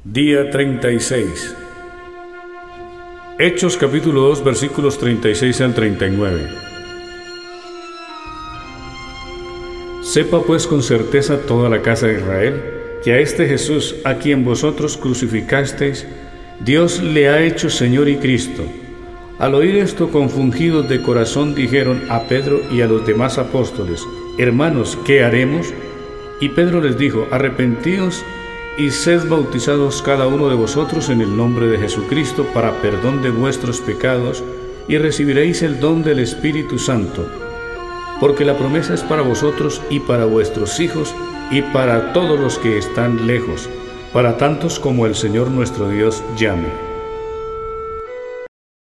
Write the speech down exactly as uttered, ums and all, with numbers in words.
Día treinta y seis. Hechos capítulo dos versículos treinta y seis al treinta y nueve. Sepa pues con certeza toda la casa de Israel, que a este Jesús, a quien vosotros crucificasteis, Dios le ha hecho Señor y Cristo. Al oír esto, confundidos de corazón, dijeron a Pedro y a los demás apóstoles: Hermanos, ¿qué haremos? Y Pedro les dijo: Arrepentíos y sed bautizados cada uno de vosotros en el nombre de Jesucristo para perdón de vuestros pecados, y recibiréis el don del Espíritu Santo, porque la promesa es para vosotros y para vuestros hijos y para todos los que están lejos, para tantos como el Señor nuestro Dios llame.